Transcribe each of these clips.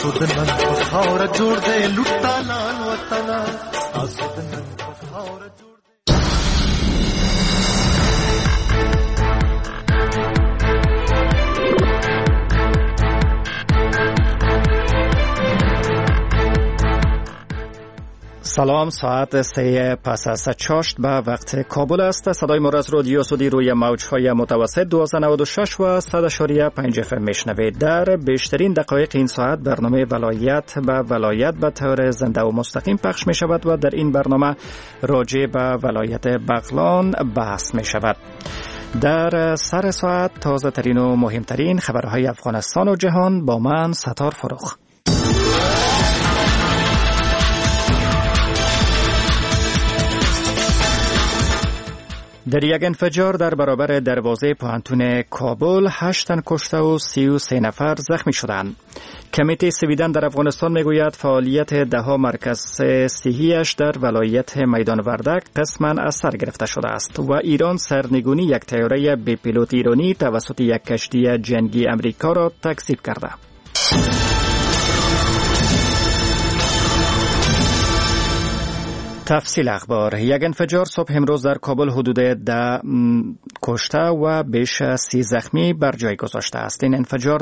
آسود نن پخاور جوړ دې لوټا لال وطن آسود نن پخاور جوړ سلام، ساعت 3 پس از چاشت به وقت کابل است. صدای ما را از رادیو سعودی روی موج‌های متوسط 1296 و 100.5 FM میشنوید. در بیشترین دقایق این ساعت برنامه ولایت به طور زنده و مستقیم پخش می شود و در این برنامه راجع به ولایت بغلان بحث می شود. در سر ساعت تازه ترین و مهمترین خبرهای افغانستان و جهان با من ستار فروخ. در یک انفجار در برابر دروازه پوهنتون کابل 8 تن کشته و 33 نفر زخمی شدند. کمیته سویدن در افغانستان میگوید فعالیت 10 مرکز صحی‌اش در ولایت میدان وردک قسماً از سر گرفته شده است و ایران سرنگونی یک طیاره بی پیلوت ایرانی توسط یک کشتی جنگی امریکا را تکذیب کرده. تفصیل اخبار. یک انفجار صبح امروز در کابل حدود 10 کشته و بیش از 30 زخمی بر جای گذاشته است. این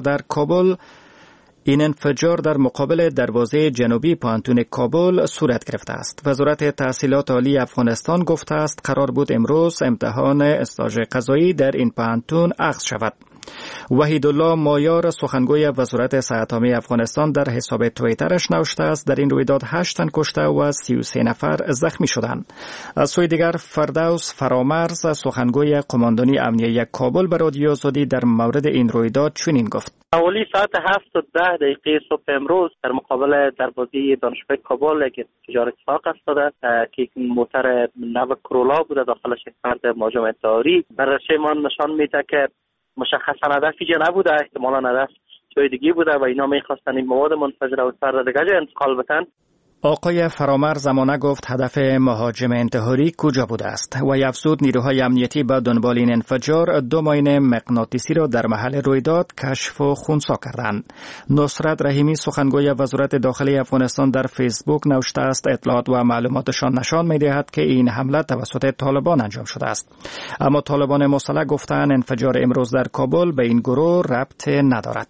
انفجار در مقابل دروازه جنوبی پوهنتون کابل صورت گرفته است. وزارت تحصیلات عالی افغانستان گفته است قرار بود امروز امتحان استاژ قضایی در این پوهنتون اخذ شود. وحیدالله مایار سخنگوی وزارت صحت عامه افغانستان در حساب توییترش نوشته است در این رویداد 8 تن کشته و 33 نفر زخمی شدند. از سوی دیگر فردوس فرامرز سخنگوی قماندانی امنیه کابل به رادیو سعودی در مورد این رویداد چنین گفت: حوالی ساعت 7:10 صبح امروز در مقابل دروازه دانشگاه کابل یک انفجار اتفاق افتاده که موتر نو کرولا بوده، داخلش یک فرد مهاجم انتحاری. بررسی ما نشان میده که مشخصا هدف اینجا نبوده، احتمالا هدف جای دیگه بوده و اینا میخواستن این مواد منفجره و فرد دیگه جا انتقال بدن. آقای فرامرز زمانه گفت هدف مهاجم انتحاری کجا بوده است و افزود نیروهای امنیتی به دنبال این انفجار 2 ماین مغناطیسی را در محل رویداد کشف و خنثی کردند. نصرت رحیمی سخنگوی وزارت داخلی افغانستان در فیسبوک نوشته است اطلاعات و معلوماتشان نشان می‌دهد که این حمله توسط طالبان انجام شده است، اما طالبان مسلح گفتند انفجار امروز در کابل به این گروه ربط ندارد.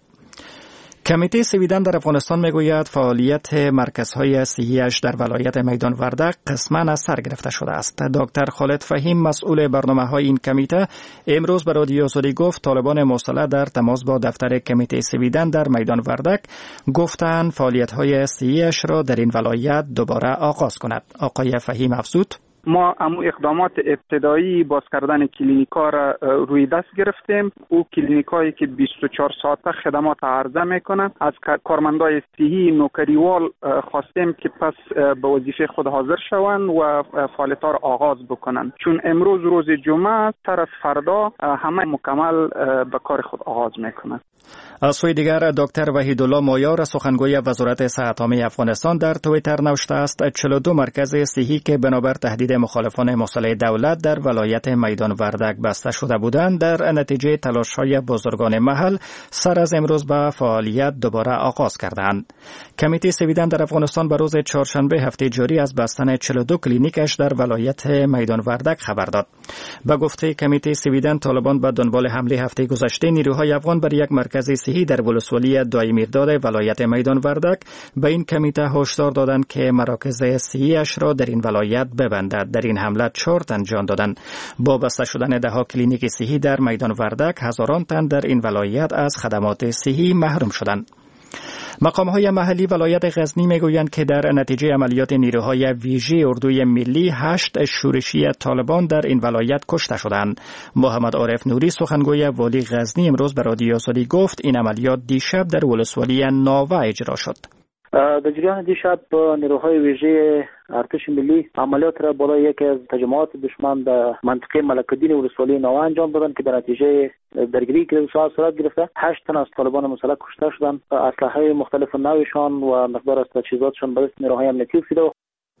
کمیته سویدن در افغانستان میگوید فعالیت مرکزهای صحی‌اش در ولایت میدان وردک قسماً از سر گرفته شده است. دکتر خالد فهیم مسئول برنامه‌های این کمیته امروز به رادیو سعودی گفت طالبان مسلح در تماس با دفتر کمیته سویدن در میدان وردک گفتند فعالیت‌های صحی‌اش را در این ولایت دوباره آغاز کند. آقای فهیم افزود: ما اقدامات ابتدایی باز کردن کلینیکا را روی دست گرفتیم. او کلینیکایی که 24 ساعته خدمات عرضه میکنن، از کارمندای صحی نوکریوال خواستیم که پس به وظیفه خود حاضر شوند و فعالیت‌ها را آغاز بکنن، چون امروز روز جمعه تر از فردا همه مکمل به کار خود آغاز میکنن. از سوی دیگر دکتر وحیدالله مایار سخنگوی وزارت صحت عامه افغانستان در توییتر نوشته است 42 مرکز صحی که بنابر تهدید مخالفان مسلح دولت در ولایت میدان وردک بسته شده بودند در نتیجه تلاش‌های بزرگان محل سر از امروز به فعالیت دوباره آغاز کردند. کمیته سویدن در افغانستان به روز چهارشنبه هفته جاری از بستن 42 کلینیکش در ولایت میدان وردک خبر داد. به گفته کمیته سویدن طالبان به دنبال حمله هفته گذشته نیروهای افغان بر یک مرکز صحی در ولسوالی دایمیرداد ولایت میدان وردک به این کمیته هشدار دادند که مراکز صحی‌اش را در این ولایت ببندد. در این حمله 4 تن جان دادند. با بسته شدن 10 کلینیک صحی در میدان وردک هزاران تن در این ولایت از خدمات صحی محروم شدند. مقام‌های محلی ولایت غزنی میگویند که در نتیجه عملیات نیروهای ویژه اردوی ملی 8 شورشی طالبان در این ولایت کشته شدند. محمد عارف نوری سخنگوی والی غزنی امروز به رادیو سعودی گفت این عملیات دیشب در ولسوالی ناوه اجرا شد. در جریان دیشب نیروهای ویژه ارتش ملی عملیات را بالای یکی از تجمعات دشمن در منطقه ملک‌الدین ولسوالی ناوه انجام دادند که در نتیجه درگیری که صورت گرفته 8 تن از طالبان مسلح کشته شدند. اسلحه مختلف نوعشان و مقدار از تجهیزاتشان به دست نیروهای امنیتی رسیده.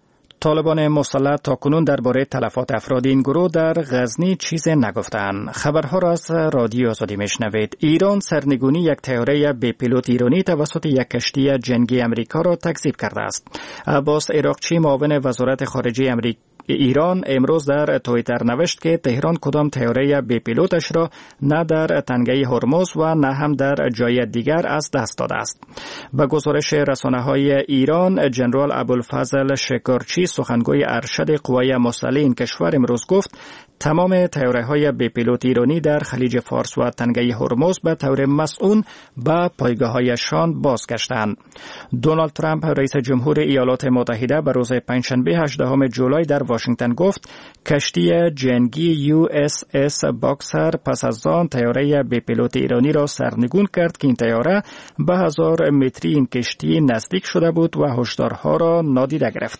طالبان مسلح تاکنون درباره تلفات افراد این گروه در غزنی چیزی نگفتند. خبرها را از رادیو آزادی میشنوید. ایران سرنگونی یک طیاره بی پیلوت ایرانی توسط یک کشتی جنگی امریکا را تکذیب کرده است. عباس عراقچی معاون وزارت خارجه ایران امروز در توییتر نوشت که تهران کدام طیاره بی پیلوتش را نه در تنگه هرمز و نه هم در جای دیگر از دست داده است. به گزارش رسانه‌های ایران، جنرال ابوالفضل شکارچی سخنگوی ارشد قوای مسلح این کشور امروز گفت تمام طیاره‌های بی پیلوت ایرانی در خلیج فارس و تنگه هرمز به طور مسئول به پایگاه‌هایشان بازگشتند. دونالد ترامپ رئیس جمهور ایالات متحده به روز پنجشنبه 18 جولای در واشنگتن گفت کشتی جنگی USS باکسر پس از آن طیاره بی پیلوت ایرانی را سرنگون کرد که این طیاره به 1000 متری این کشتی نزدیک شده بود و هشدارها را نادیده گرفت.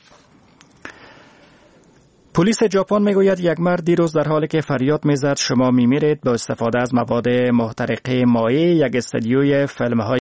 پلیس ژاپن میگوید یک مرد دیروز در حالی که فریاد میزد شما میمیرید با استفاده از مواد محترقه مایع یک استودیوی فیلم‌های